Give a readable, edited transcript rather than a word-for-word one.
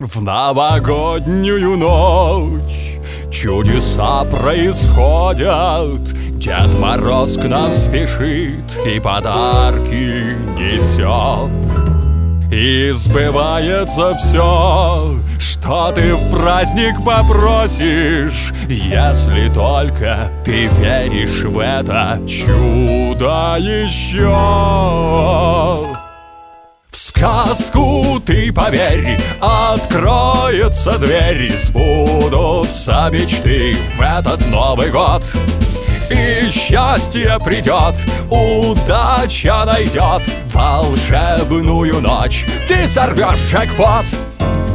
В новогоднюю ночь чудеса происходят. Дед Мороз к нам спешит и подарки несет. И сбывается все, что ты в праздник попросишь, если только ты веришь в это чудо еще. В сказку ты поверь, откроется дверь, сбудутся мечты в этот Новый год. И счастье придет, удача найдет волшебную ночь, ты сорвешь джекпот.